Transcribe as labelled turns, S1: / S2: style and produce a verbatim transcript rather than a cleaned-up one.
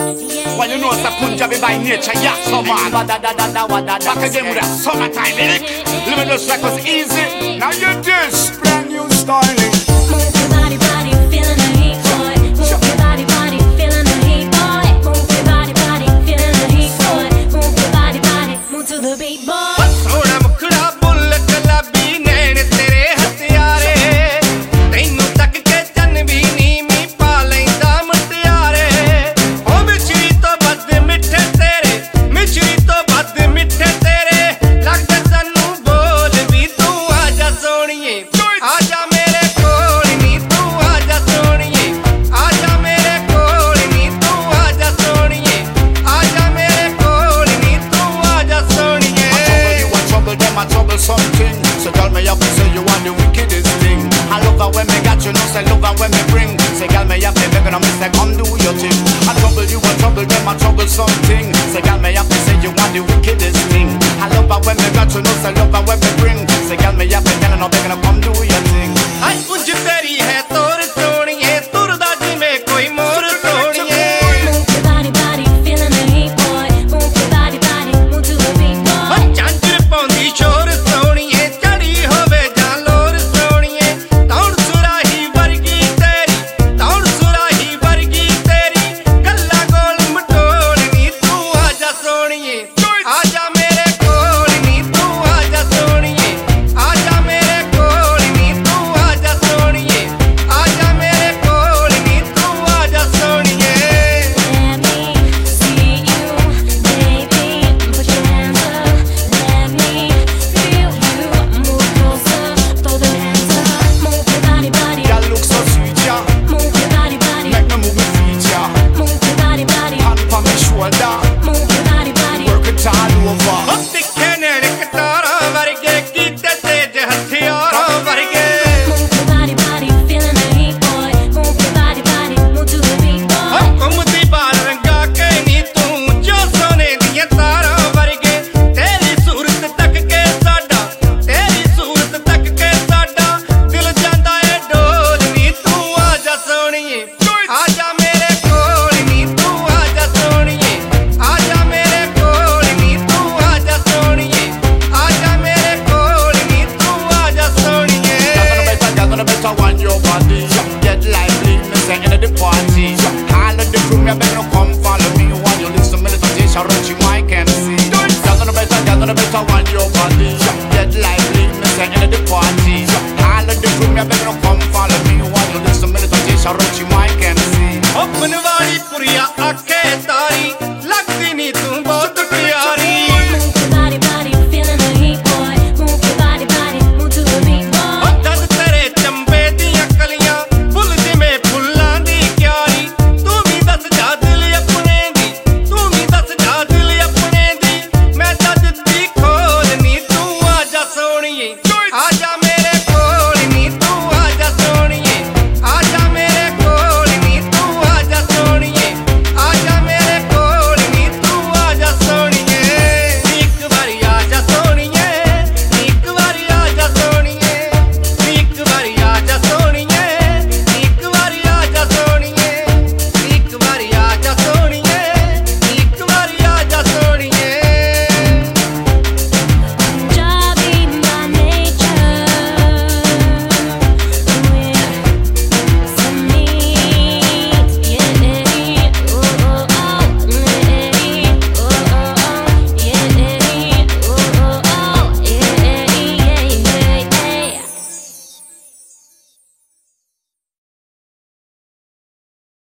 S1: Well, you know it's a Punjabi by nature, yeah, so man. Back again with that summertime lyric. Limitless records easy. Now you this brand new styling.
S2: Move your body, body, feeling the heat, boy. Move your body, body, feeling the heat, boy. Move your body, body, feeling the heat, boy. Move your body, body, move to the beat, boy.
S1: Something, so tell me up and say you want the wickedest thing. I love her when me got you, know say love her when me bring. Say girl me up, me begging on me say come do your thing. I trouble you, I trouble them, I trouble something. Say girl me up and say you want the wickedest thing. I love her when me got you, know say love her when me bring.